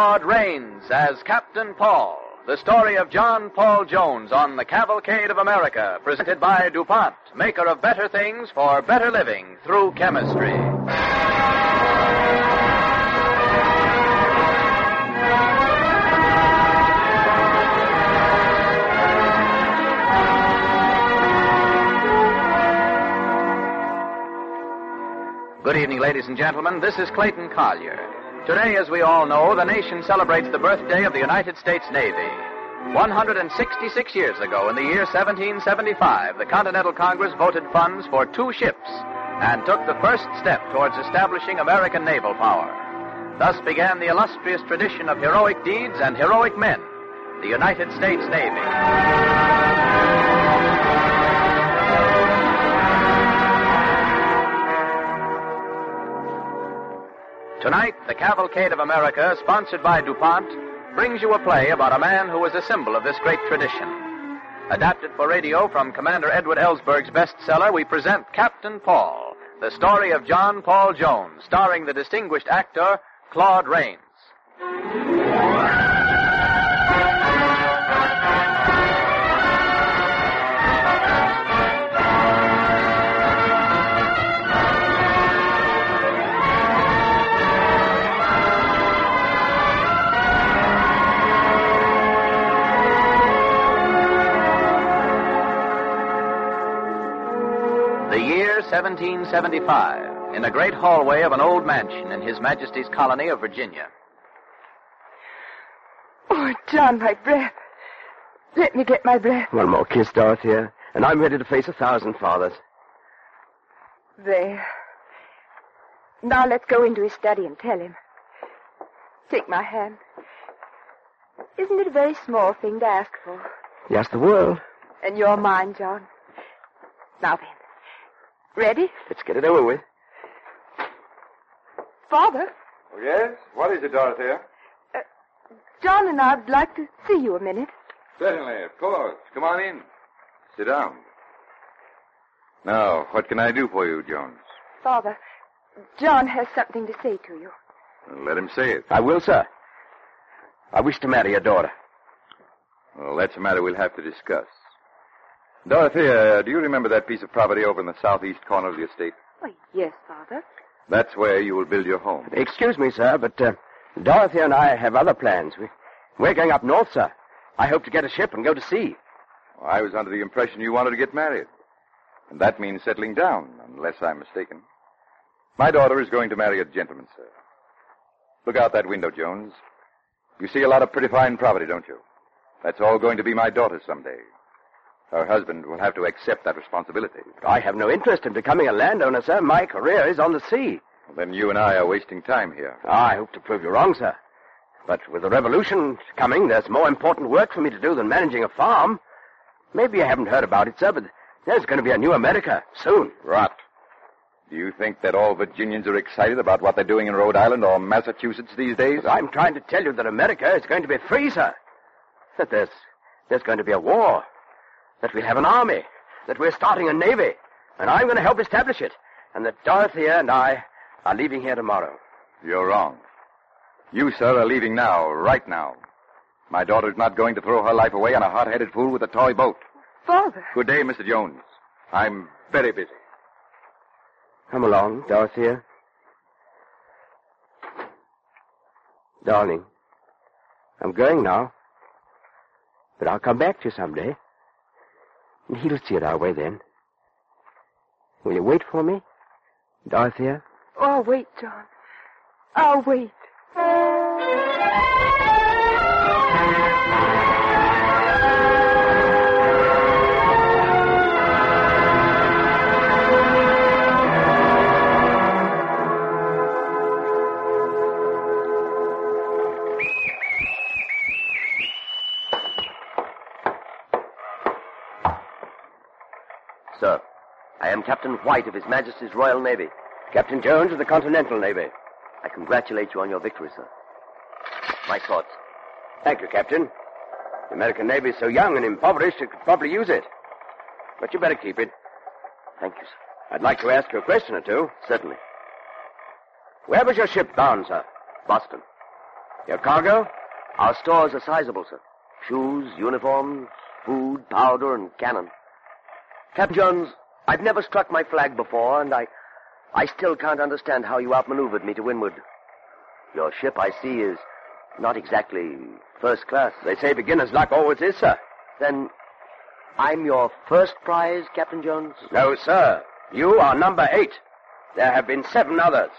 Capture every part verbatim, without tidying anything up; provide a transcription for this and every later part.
Claude Rains as Captain Paul, the story of John Paul Jones on the Cavalcade of America, presented by DuPont, maker of better things for better living through chemistry. Good evening, ladies and gentlemen. This is Clayton Collier. Today, as we all know, the nation celebrates the birthday of the United States Navy. one hundred sixty-six years ago, in the year seventeen seventy-five, the Continental Congress voted funds for two ships and took the first step towards establishing American naval power. Thus began the illustrious tradition of heroic deeds and heroic men, the United States Navy. Tonight, the Cavalcade of America, sponsored by DuPont, brings you a play about a man who was a symbol of this great tradition. Adapted for radio from Commander Edward Ellsberg's bestseller, we present Captain Paul, the story of John Paul Jones, starring the distinguished actor Claude Rains. seventeen seventy-five, in a great hallway of an old mansion in His Majesty's colony of Virginia. Oh, John, my breath. Let me get my breath. One more kiss, Dorothea, and I'm ready to face a thousand fathers. There. Now let's go into his study and tell him. Take my hand. Isn't it a very small thing to ask for? Yes, the world. And you're mine, John. Now then. Ready? Let's get it over with. Father? Oh, yes? What is it, Dorothea? Uh, John and I'd like to see you a minute. Certainly, of course. Come on in. Sit down. Now, what can I do for you, Jones? Father, John has something to say to you. Well, let him say it. I will, sir. I wish to marry your daughter. Well, that's a matter we'll have to discuss. Dorothea, do you remember that piece of property over in the southeast corner of the estate? Why, yes, Father. That's where you will build your home. Excuse me, sir, but uh, Dorothea and I have other plans. We, we're going up north, sir. I hope to get a ship and go to sea. Well, I was under the impression you wanted to get married. And that means settling down, unless I'm mistaken. My daughter is going to marry a gentleman, sir. Look out that window, Jones. You see a lot of pretty fine property, don't you? That's all going to be my daughter's someday. Her husband will have to accept that responsibility. I have no interest in becoming a landowner, sir. My career is on the sea. Well, then you and I are wasting time here. I hope to prove you wrong, sir. But with the revolution coming, there's more important work for me to do than managing a farm. Maybe you haven't heard about it, sir, but there's going to be a new America soon. Rot. Do you think that all Virginians are excited about what they're doing in Rhode Island or Massachusetts these days? But I'm trying to tell you that America is going to be free, sir. That there's, there's going to be a war. That we'll have an army, that we're starting a navy, and I'm going to help establish it, and that Dorothea and I are leaving here tomorrow. You're wrong. You, sir, are leaving now, right now. My daughter's not going to throw her life away on a hot-headed fool with a toy boat. Father. Good day, Mister Jones. I'm very busy. Come along, Dorothea. Darling, I'm going now, but I'll come back to you someday. And he'll see it our way then. Will you wait for me, Dorothea? Oh, I'll wait, John. I'll wait. Sir, I am Captain White of His Majesty's Royal Navy. Captain Jones of the Continental Navy. I congratulate you on your victory, sir. My thoughts. Thank you, Captain. The American Navy is so young and impoverished it could probably use it. But you better keep it. Thank you, sir. I'd like to ask you a question or two. Certainly. Where was your ship bound, sir? Boston. Your cargo? Our stores are sizable, sir. Shoes, uniforms, food, powder, and cannon. Captain Jones, I've never struck my flag before, and I... I still can't understand how you outmaneuvered me to windward. Your ship, I see, is not exactly first class. They say beginner's luck always is, sir. Then I'm your first prize, Captain Jones? No, sir. You are number eight. There have been seven others.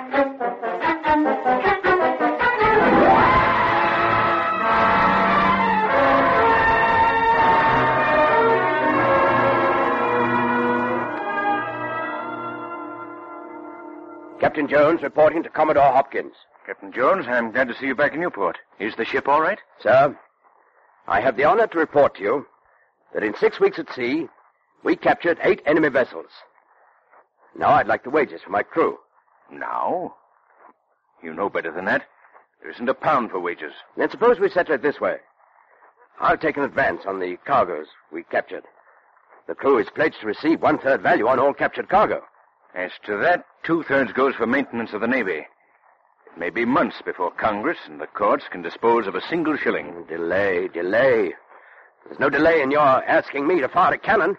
Captain Jones reporting to Commodore Hopkins. Captain Jones, I'm glad to see you back in Newport. Is the ship all right? Sir, I have the honor to report to you that in six weeks at sea, we captured eight enemy vessels. Now I'd like the wages for my crew. Now? You know better than that. There isn't a pound for wages. Then suppose we settle it this way. I'll take an advance on the cargoes we captured. The crew is pledged to receive one-third value on all captured cargo. As to that, two-thirds goes for maintenance of the Navy. It may be months before Congress and the courts can dispose of a single shilling. Delay, delay. There's no delay in your asking me to fire a cannon.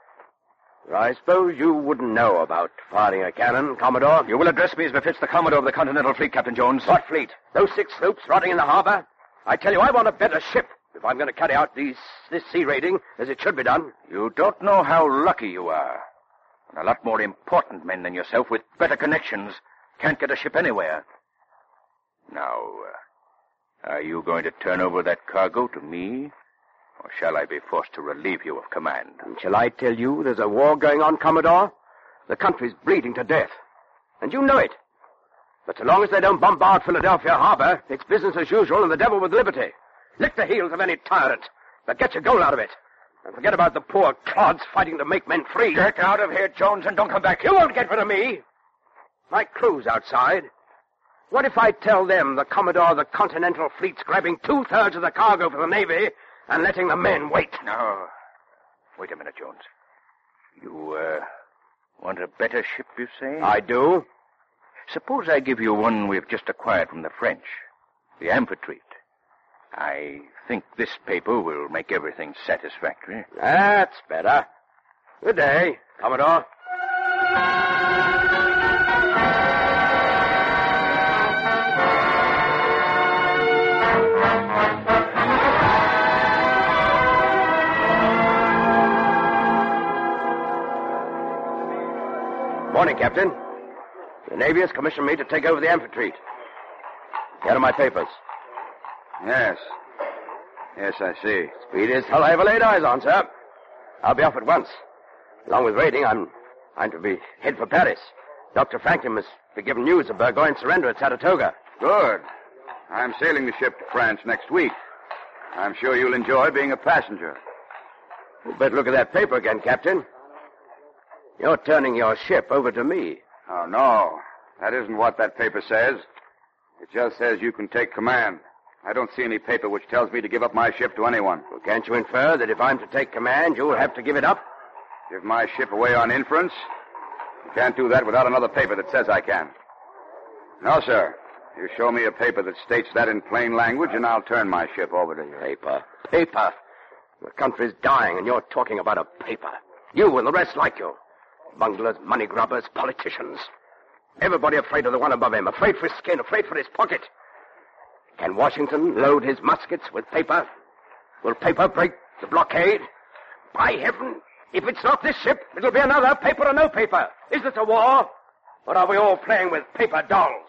I suppose you wouldn't know about firing a cannon, Commodore. You will address me as befits the Commodore of the Continental Fleet, Captain Jones. What fleet? Those six sloops rotting in the harbor? I tell you, I want a better ship if I'm going to carry out these, this sea raiding as it should be done. You don't know how lucky you are. And a lot more important men than yourself with better connections can't get a ship anywhere. Now, uh, are you going to turn over that cargo to me? Or shall I be forced to relieve you of command? And shall I tell you there's a war going on, Commodore? The country's bleeding to death. And you know it. But so long as they don't bombard Philadelphia harbor, it's business as usual and the devil with liberty. Lick the heels of any tyrant, but get your goal out of it. And forget about the poor clods fighting to make men free. Get out of here, Jones, and don't come back. You won't get rid of me. My crew's outside. What if I tell them the Commodore of the Continental Fleet's grabbing two-thirds of the cargo for the Navy and letting the men wait? No. Wait a minute, Jones. You, uh, want a better ship, you say? I do. Suppose I give you one we've just acquired from the French, the Amphitrite. I think this paper will make everything satisfactory. That's better. Good day, Commodore. Morning, Captain. The Navy has commissioned me to take over the Amphitrite. Here are my papers. Yes. Yes, I see. Speed is all I ever laid eyes on, sir. I'll be off at once. Along with raiding, I'm I'm to be head for Paris. Doctor Franklin must be given news of Burgoyne's surrender at Saratoga. Good. I'm sailing the ship to France next week. I'm sure you'll enjoy being a passenger. You'd better look at that paper again, Captain. You're turning your ship over to me. Oh, no. That isn't what that paper says. It just says you can take command. I don't see any paper which tells me to give up my ship to anyone. Well, can't you infer that if I'm to take command, you'll have to give it up? Give my ship away on inference? You can't do that without another paper that says I can. No, sir. You show me a paper that states that in plain language, and I'll turn my ship over to you. Paper. Paper. The country's dying, and you're talking about a paper. You and the rest like you. Bunglers, money grubbers, politicians. Everybody afraid of the one above him, afraid for his skin, afraid for his pocket. Can Washington load his muskets with paper? Will paper break the blockade? By heaven, if it's not this ship, it'll be another, paper or no paper. Is this a war? Or are we all playing with paper dolls?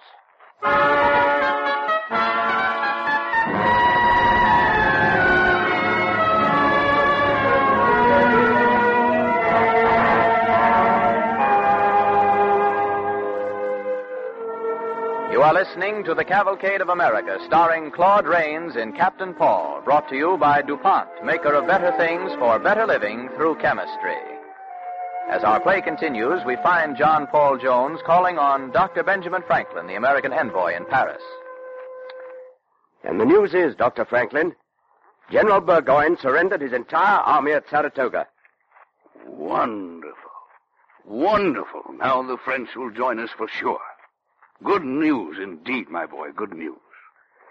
You are listening to The Cavalcade of America, starring Claude Rains in Captain Paul, brought to you by DuPont, maker of better things for better living through chemistry. As our play continues, we find John Paul Jones calling on Doctor Benjamin Franklin, the American envoy in Paris. And the news is, Doctor Franklin, General Burgoyne surrendered his entire army at Saratoga. Wonderful. Wonderful. Now the French will join us for sure. Good news indeed, my boy, good news.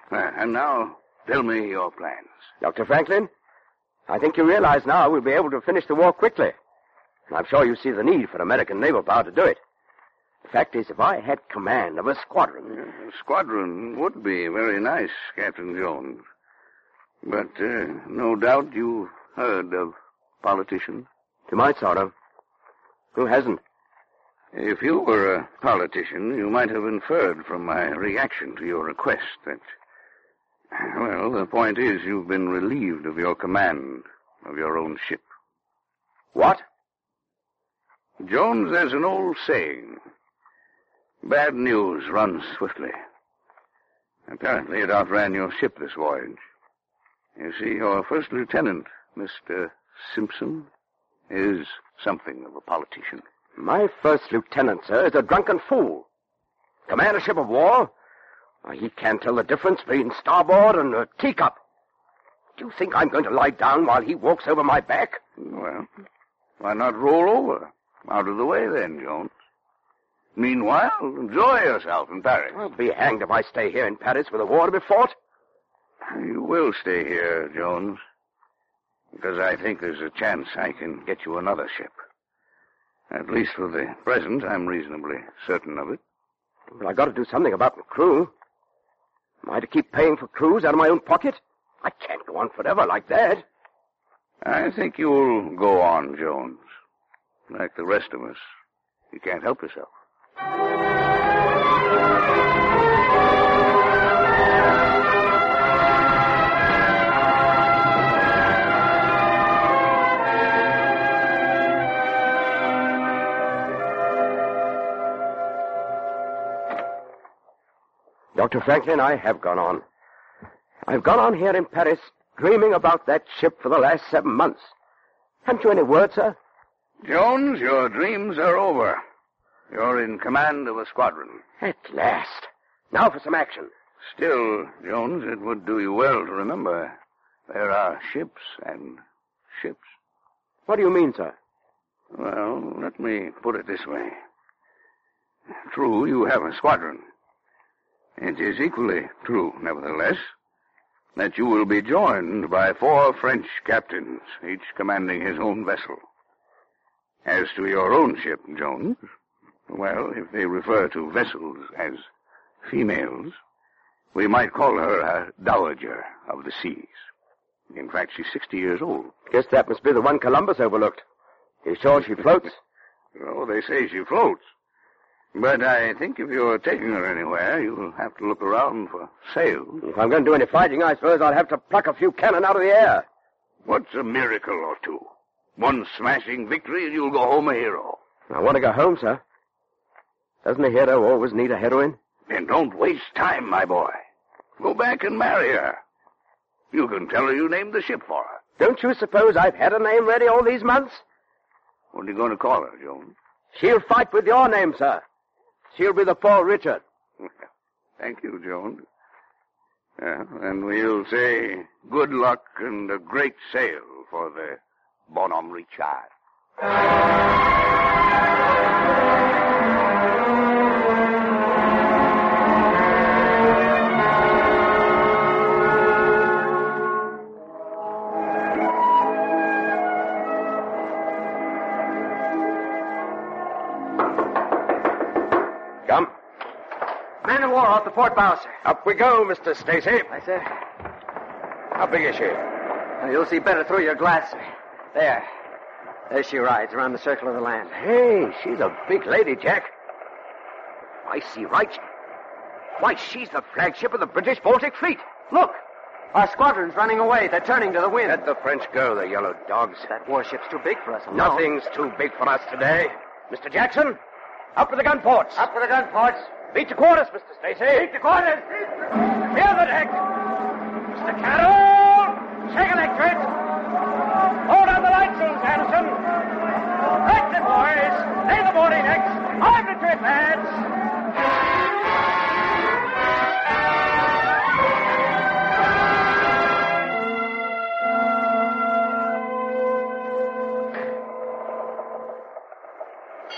Uh, and now, tell me your plans. Doctor Franklin, I think you realize now we'll be able to finish the war quickly. And I'm sure you see the need for American naval power to do it. The fact is, if I had command of a squadron... A squadron would be very nice, Captain Jones. But uh, no doubt you've heard of politicians. To my sorrow. Who hasn't? If you were a politician, you might have inferred from my reaction to your request that... Well, the point is you've been relieved of your command of your own ship. What? Jones, there's an old saying. Bad news runs swiftly. Apparently it outran your ship this voyage. You see, your first lieutenant, Mister Simpson, is something of a politician. My first lieutenant, sir, is a drunken fool. Command a ship of war? Why, he can't tell the difference between starboard and a teacup. Do you think I'm going to lie down while he walks over my back? Well, why not roll over? Out of the way then, Jones. Meanwhile, enjoy yourself in Paris. I'll be hanged if I stay here in Paris with the war to be fought. You will stay here, Jones, because I think there's a chance I can get you another ship. At least for the present, I'm reasonably certain of it. But I got to do something about the crew. Am I to keep paying for crews out of my own pocket? I can't go on forever like that. I think you'll go on, Jones. Like the rest of us. You can't help yourself. Doctor Franklin, I have gone on. I've gone on here in Paris dreaming about that ship for the last seven months. Haven't you any word, sir? Jones, your dreams are over. You're in command of a squadron. At last. Now for some action. Still, Jones, it would do you well to remember there are ships and ships. What do you mean, sir? Well, let me put it this way. True, you have a squadron. It is equally true, nevertheless, that you will be joined by four French captains, each commanding his own vessel. As to your own ship, Jones, well, if they refer to vessels as females, we might call her a dowager of the seas. In fact, she's sixty years old. Guess that must be the one Columbus overlooked. You sure she floats? Oh, they say she floats. But I think if you're taking her anywhere, you'll have to look around for sails. If I'm going to do any fighting, I suppose I'll have to pluck a few cannon out of the air. What's a miracle or two? One smashing victory and you'll go home a hero. I want to go home, sir. Doesn't a hero always need a heroine? Then don't waste time, my boy. Go back and marry her. You can tell her you named the ship for her. Don't you suppose I've had a name ready all these months? What are you going to call her, Jones? She'll fight with your name, sir. She'll be the Paul Richard. Thank you, Jones. Yeah, and we'll say good luck and a great sail for the Bonhomme Richard. Come. Man of war off the port bow, sir. Up we go, Mister Stacy. Aye, sir. How big is she? Well, you'll see better through your glass, sir. There. There she rides around the circle of the land. Hey, she's a big lady, Jack. I see right. Why, she's the flagship of the British Baltic Fleet. Look. Our squadron's running away. They're turning to the wind. Let the French go, the yellow dogs. That warship's too big for us. alone. Nothing's too big for us today. Mister Jackson, up with the gun ports. Up with the gun ports. Beat to quarters, Mister Stacy. Beat the quarters. Clear the deck. Mister Carroll, shake electric. Hold on the lights, Jules Anderson. Right, the boys. Lay the boarding decks. On the trip, lads.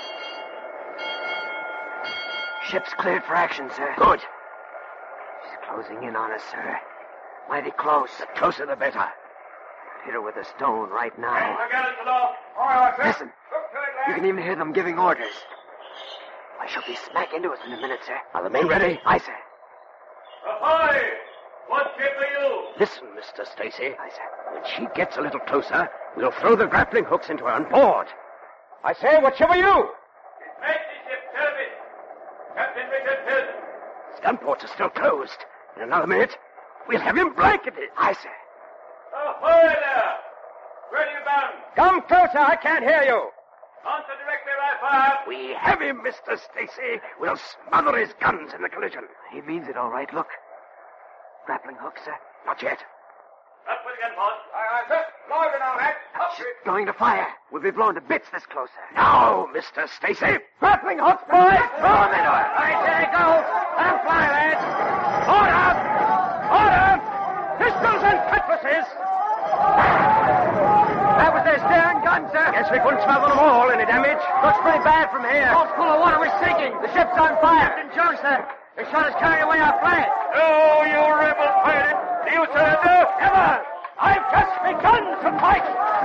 Ship's cleared for action, sir. Good. She's Closing in on us, sir. Mighty close. The closer the better. Hit her with a stone right now. Forget it, Below. All right, sir. Listen. You can even hear them giving orders. I shall be smack into us in a minute, sir. Are the men ready? Aye, sir. Ahoy! What ship are you? Listen, Mister Stacy. Aye, sir. When she gets a little closer, we'll throw the grappling hooks into her and board. I say, what ship are you? Majesty's ship, Televis. Captain Richard Pilgrim. Gun ports are still closed. In another minute, we'll have him blanketed. Aye, sir. Ahoy there! Where are you bound? Come closer, I can't hear you. Answer directly, right fire. We have him, Mister Stacy. We'll smother his guns in the collision. He means it all right. Look. Grappling hook, sir. Not yet. Up with the gun, boss. Aye, aye, sir. Lower it now, Mac. Up. She's going to fire. We'll be blown to bits this closer. Now, Mister Stacy. Grappling hooks, boys. Throw him into it. Right, there he goes. Let him fly, lads. Order! Order! Pistols and cutlasses. That was their stern gun, sir. Guess we couldn't smother them all. Any damage? Looks pretty bad from here. Boat's full of water. We're sinking. The ship's on fire. Captain Jones, sir. They shot us carrying away our flag. Oh, you rebel pirate. Do you surrender? Never! I've just begun to fight!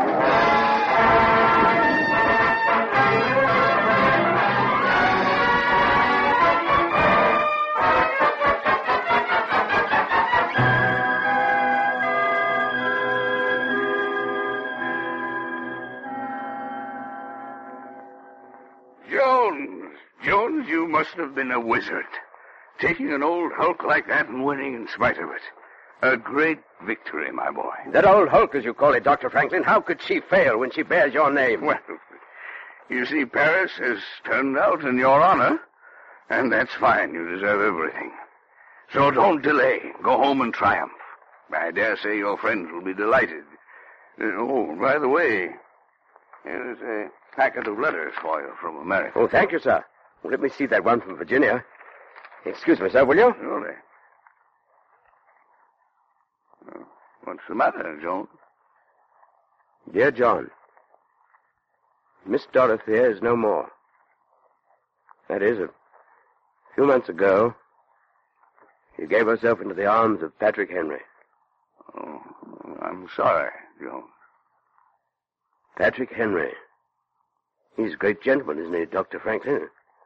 Jones, Jones, you must have been a wizard. Taking an old hulk like that and winning in spite of it. A great victory, my boy. That old hulk, as you call it, Doctor Franklin, how could she fail when she bears your name? Well, you see, Paris has turned out in your honor, and that's fine. You deserve everything. So don't delay. Go home and triumph. I dare say your friends will be delighted. Uh, oh, by the way, here's a packet of letters for you from America. Oh, thank you, sir. Well, let me see that one from Virginia. Excuse me, sir, will you? Surely. Uh, what's the matter, Jones? Dear John, Miss Dorothea is no more. That is, a few months ago, she gave herself into the arms of Patrick Henry. Oh, I'm sorry, Jones. Patrick Henry. He's a great gentleman, isn't he, Doctor Franklin?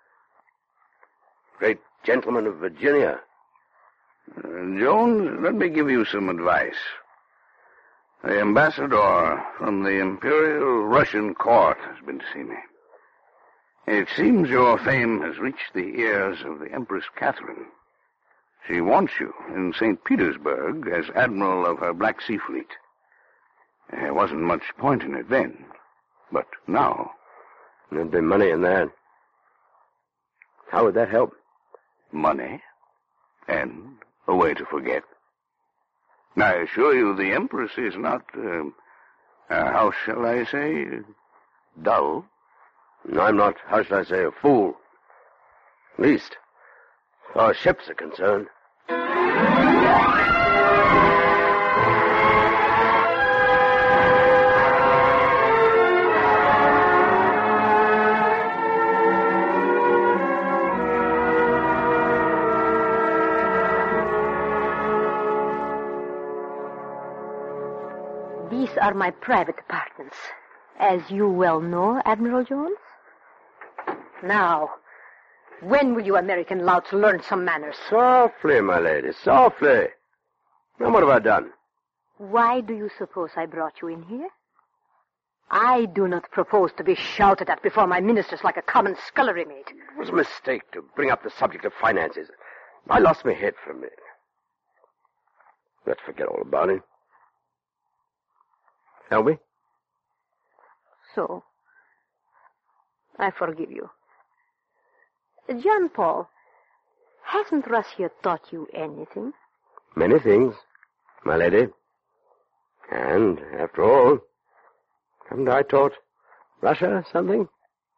Great gentleman of Virginia. Uh, Jones, let me give you some advice. The ambassador from the Imperial Russian Court has been to see me. It seems your fame has reached the ears of the Empress Catherine. She wants you in Saint Petersburg as admiral of her Black Sea Fleet. There wasn't much point in it then, but now... There'd be money in that. How would that help? Money and a way to forget. I assure you the Empress is not, uh, uh, how shall I say, dull. No, I'm not, how shall I say, a fool. At least, as far as ships are concerned. These are my private apartments, as you well know, Admiral Jones. Now, when will you American louts learn some manners? Softly, my lady, softly. Now, what have I done? Why do you suppose I brought you in here? I do not propose to be shouted at before my ministers like a common scullery maid. It was a mistake to bring up the subject of finances. I lost my head for a minute. Let's forget all about it. Shall we? So, I forgive you. John Paul, hasn't Russia taught you anything? Many things, my lady. And, after all, haven't I taught Russia something?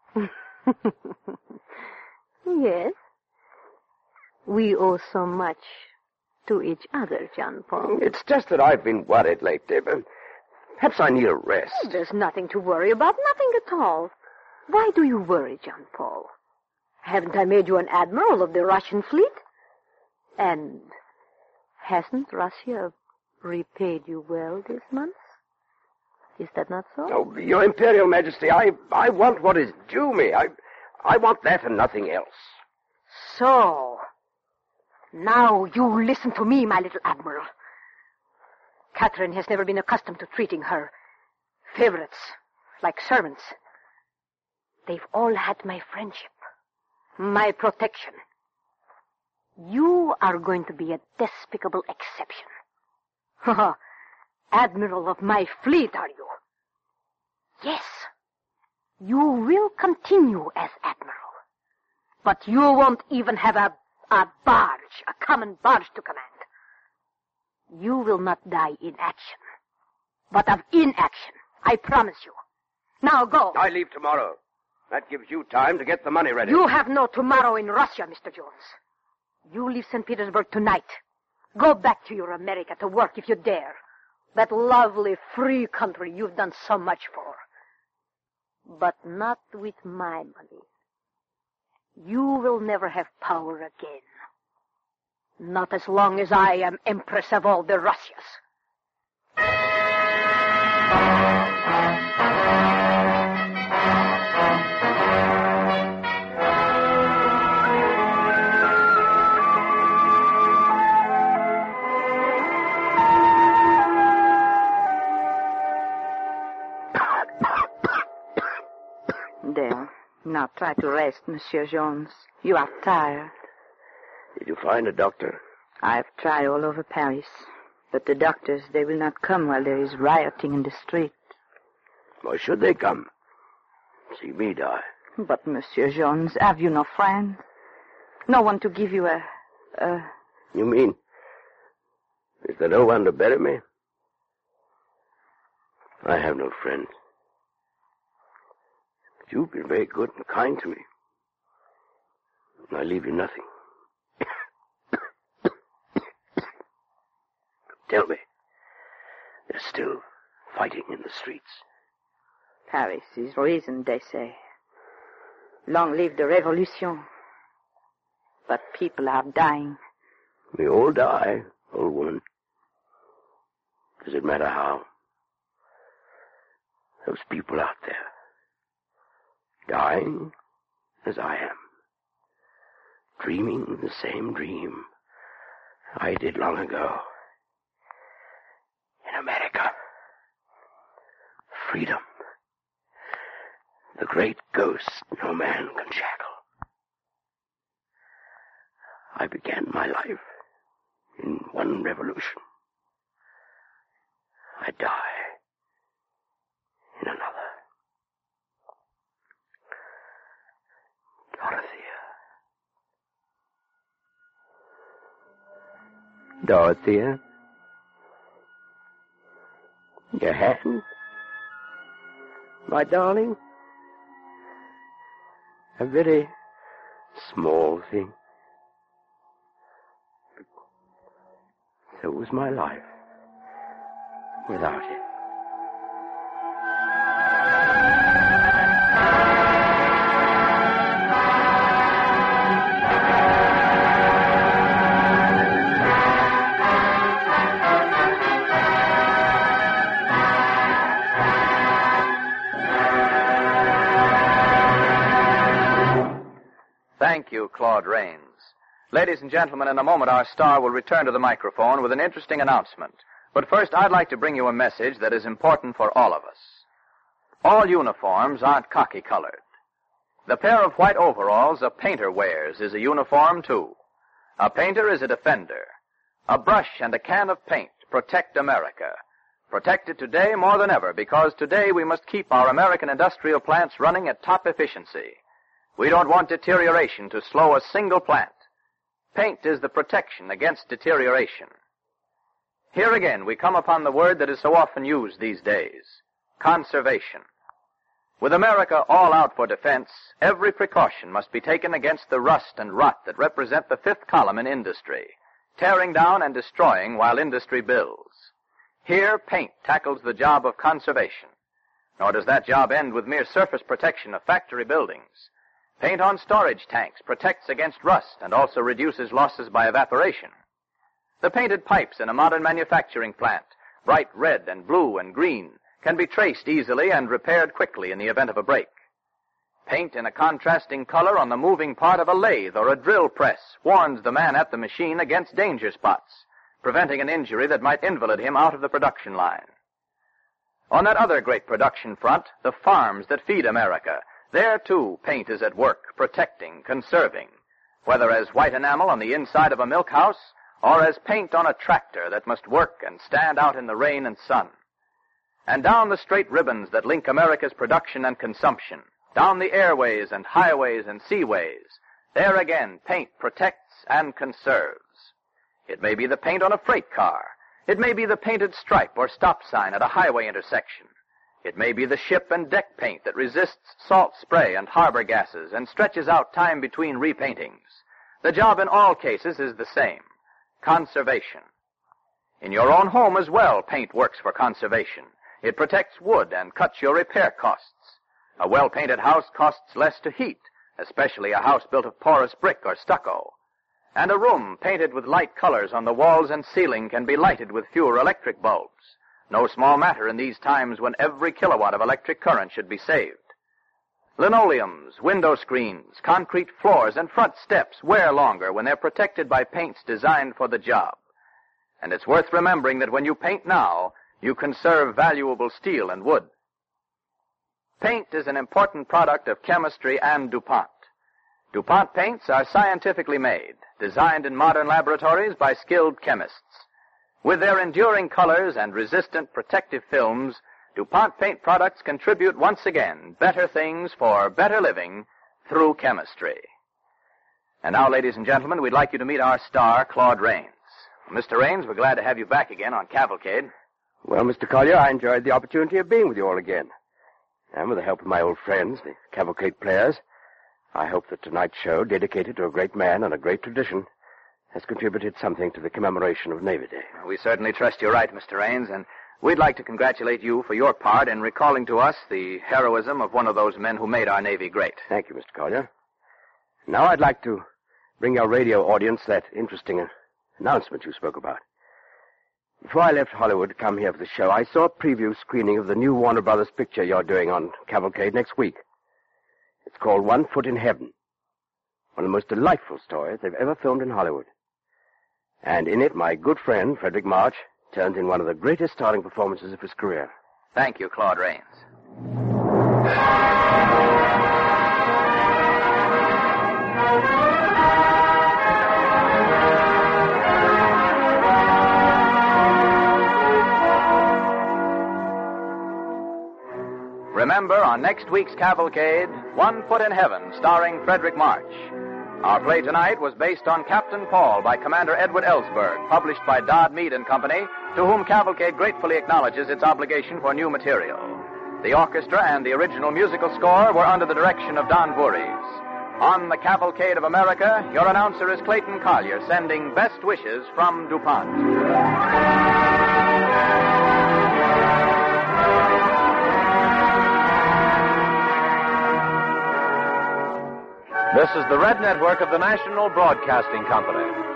Yes. We owe so much to each other, John Paul. It's just that I've been worried lately, but perhaps I need a rest. Oh, there's nothing to worry about, nothing at all. Why do you worry, John Paul? Haven't I made you an admiral of the Russian fleet? And Hasn't Russia repaid you well this month? Is that not so? Oh, Your Imperial Majesty, I, I want what is due me. I, I want that and nothing else. So, now you listen to me, my little admiral. Catherine has never been accustomed to treating her favorites like servants. They've all had my friendship, my protection. You are going to be a despicable exception. Admiral of my fleet, are you? Yes. You will continue as admiral. But you won't even have a, a barge, a common barge to command. You will not die in action, but of inaction, I promise you. Now go. I leave tomorrow. That gives you time to get the money ready. You have no tomorrow in Russia, Mister Jones. You leave Saint Petersburg tonight. Go back to your America to work if you dare. That lovely, free country you've done so much for. But not with my money. You will never have power again. Not as long as I am Empress of all the Russias. There. Now try to rest, Monsieur Jones. You are tired. Did you find a doctor? I've tried all over Paris. But the doctors, they will not come while there is rioting in the street. Why should they come? See me die. But, Monsieur Jones, have you no friend? No one to give you a... a... You mean, is there no one to bury me? I have no friends. But you've been very good and kind to me. And I leave you nothing. Tell me, they're still fighting in the streets. Paris is reason, they say. Long live the revolution. But people are dying. We all die, old woman. Does it matter how? Those people out there, dying as I am, dreaming the same dream I did long ago. In America. Freedom. The great ghost no man can shackle. I began my life in one revolution. I die in another. Dorothea. Dorothea? Your hand? My darling? A very small thing. So was my life without it. Thank you, Claude Rains. Ladies and gentlemen, in a moment our star will return to the microphone with an interesting announcement. But first, I'd like to bring you a message that is important for all of us. All uniforms aren't khaki-colored. The pair of white overalls a painter wears is a uniform, too. A painter is a defender. A brush and a can of paint protect America. Protect it today more than ever, because today we must keep our American industrial plants running at top efficiency. We don't want deterioration to slow a single plant. Paint is the protection against deterioration. Here again we come upon the word that is so often used these days, conservation. With America all out for defense, every precaution must be taken against the rust and rot that represent the fifth column in industry, tearing down and destroying while industry builds. Here, paint tackles the job of conservation. Nor does that job end with mere surface protection of factory buildings. Paint on storage tanks protects against rust and also reduces losses by evaporation. The painted pipes in a modern manufacturing plant, bright red and blue and green, can be traced easily and repaired quickly in the event of a break. Paint in a contrasting color on the moving part of a lathe or a drill press warns the man at the machine against danger spots, preventing an injury that might invalid him out of the production line. On that other great production front, the farms that feed America, there too paint is at work, protecting, conserving, whether as white enamel on the inside of a milk house or as paint on a tractor that must work and stand out in the rain and sun. And down the straight ribbons that link America's production and consumption, down the airways and highways and seaways, there again paint protects and conserves. It may be the paint on a freight car. It may be the painted stripe or stop sign at a highway intersection. It may be the ship and deck paint that resists salt spray and harbor gases and stretches out time between repaintings. The job in all cases is the same: conservation. In your own home as well, paint works for conservation. It protects wood and cuts your repair costs. A well-painted house costs less to heat, especially a house built of porous brick or stucco. And a room painted with light colors on the walls and ceiling can be lighted with fewer electric bulbs. No small matter in these times when every kilowatt of electric current should be saved. Linoleums, window screens, concrete floors, and front steps wear longer when they're protected by paints designed for the job. And it's worth remembering that when you paint now, you conserve valuable steel and wood. Paint is an important product of chemistry and DuPont. DuPont paints are scientifically made, designed in modern laboratories by skilled chemists. With their enduring colors and resistant protective films, DuPont paint products contribute once again better things for better living through chemistry. And now, ladies and gentlemen, we'd like you to meet our star, Claude Rains. Mister Rains, we're glad to have you back again on Cavalcade. Well, Mister Collier, I enjoyed the opportunity of being with you all again. And with the help of my old friends, the Cavalcade players, I hope that tonight's show, dedicated to a great man and a great tradition, has contributed something to the commemoration of Navy Day. We certainly trust you're right, Mister Rains, and we'd like to congratulate you for your part in recalling to us the heroism of one of those men who made our Navy great. Thank you, Mister Collier. Now I'd like to bring your radio audience that interesting announcement you spoke about. Before I left Hollywood to come here for the show, I saw a preview screening of the new Warner Brothers picture you're doing on Cavalcade next week. It's called One Foot in Heaven. One of the most delightful stories they've ever filmed in Hollywood. And in it, my good friend, Frederick March, turns in one of the greatest starting performances of his career. Thank you, Claude Rains. Remember, on next week's Cavalcade, One Foot in Heaven, starring Frederick March. Our play tonight was based on Captain Paul by Commander Edward Ellsberg, published by Dodd, Mead and Company, to whom Cavalcade gratefully acknowledges its obligation for new material. The orchestra and the original musical score were under the direction of Don Voorhees. On the Cavalcade of America, your announcer is Clayton Collier, sending best wishes from DuPont. This is the Red Network of the National Broadcasting Company.